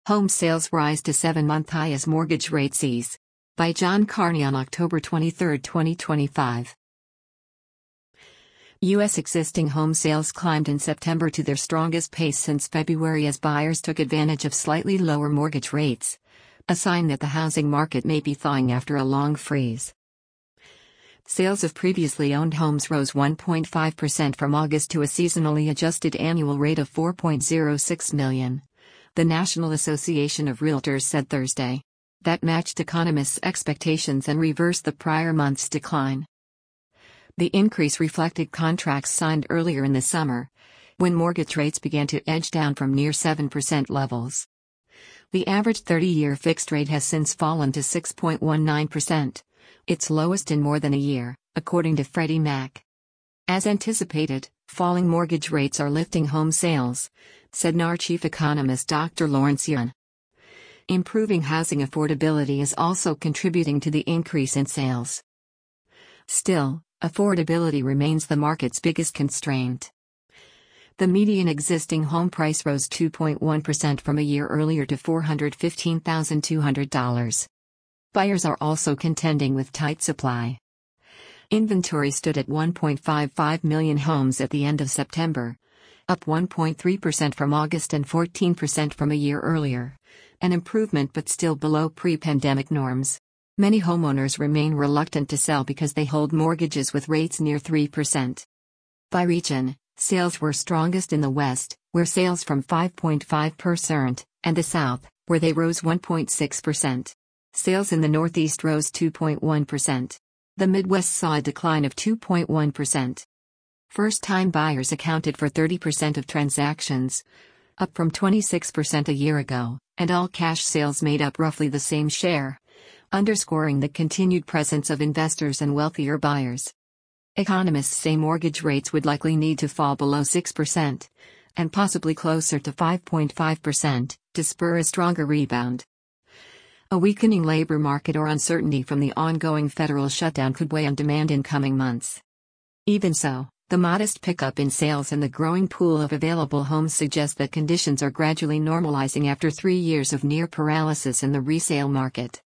Home sales rise to 7-month high as mortgage rates ease. By John Carney on October 23, 2025. U.S. existing home sales climbed in September to their strongest pace since February as buyers took advantage of slightly lower mortgage rates, a sign that the housing market may be thawing after a long freeze. Sales of previously owned homes rose 1.5% from August to a seasonally adjusted annual rate of 4.06 million, the National Association of Realtors said Thursday. That matched economists' expectations and reversed the prior month's decline. The increase reflected contracts signed earlier in the summer, when mortgage rates began to edge down from near 7% levels. The average 30-year fixed rate has since fallen to 6.19%, its lowest in more than a year, according to Freddie Mac. As anticipated, falling mortgage rates are lifting home sales, said NAR chief economist Dr. Lawrence Yun. Improving housing affordability is also contributing to the increase in sales. Still, affordability remains the market's biggest constraint. The median existing home price rose 2.1% from a year earlier to $415,200. Buyers are also contending with tight supply. Inventory stood at 1.55 million homes at the end of September, up 1.3% from August and 14% from a year earlier, an improvement but still below pre-pandemic norms. Many homeowners remain reluctant to sell because they hold mortgages with rates near 3%. By region, sales were strongest in the West, where sales from 5.5%, and the South, where they rose 1.6%. Sales in the Northeast rose 2.1%. The Midwest saw a decline of 2.1%. First-time buyers accounted for 30% of transactions, up from 26% a year ago, and all-cash sales made up roughly the same share, underscoring the continued presence of investors and wealthier buyers. Economists say mortgage rates would likely need to fall below 6%, and possibly closer to 5.5%, to spur a stronger rebound. A weakening labor market or uncertainty from the ongoing federal shutdown could weigh on demand in coming months. Even so, the modest pickup in sales and the growing pool of available homes suggest that conditions are gradually normalizing after 3 years of near paralysis in the resale market.